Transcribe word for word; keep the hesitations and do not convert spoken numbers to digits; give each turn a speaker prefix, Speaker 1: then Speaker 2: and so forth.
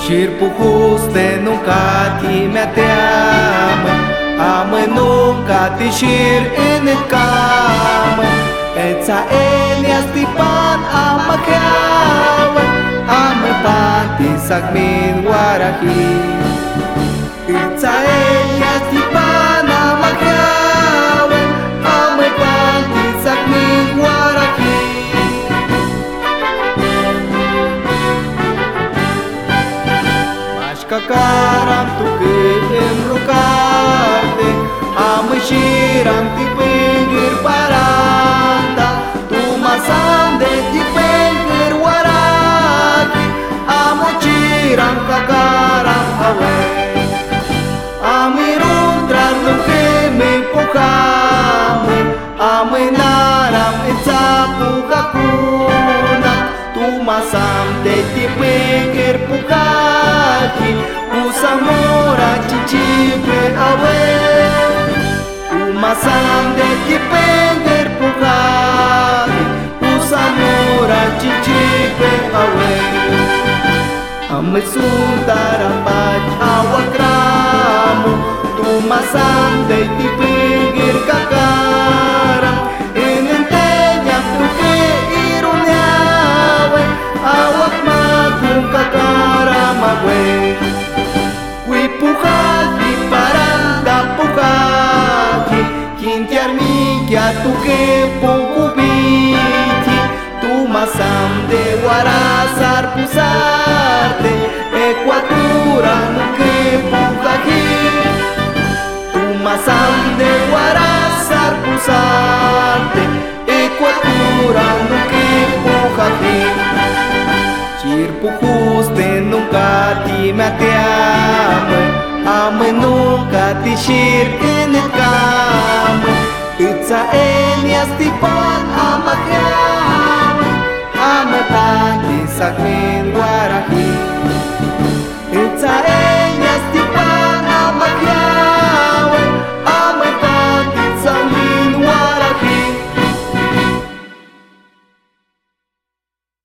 Speaker 1: Cirpujuste nunca ti me ateame, ame nunca ti shir en el cama. Etza elias ti pan amakeawe, ame pan ti sakmin guaraji. Etza elias ti pan amakeawe, ame pan ti sakmin guaraji. Kakaram tu ke enrocarte, ame shiram ti pengir paranda, tu masam de ti pengir waraki, amo chiram kakaram hawe, ame rundrar lo que me pokame, ame naram etzapu hakuna, tu masam de ti pengir pokaki. Usamora chichipe awe, umasam de kipenger pugari. Usamora chichipe awe, ame sundarambat awakramo, tumasam de kipenger kakara. Enenteña tuke iruneawe, awak magung kakara mawe. Pujaki paranda pujaki, kintiar mikia tu que pukubiti, tu masam de guarazar pusarte, ecuatura no que pujaki, tu masam de guarazar pusarte, ecuatura no que pujaki. Cirpujuste nunca ti me ateame, ame nunca ti shir en el cama. Etza elias ti pan amakeawe, ame pan ti sakmin guaraji.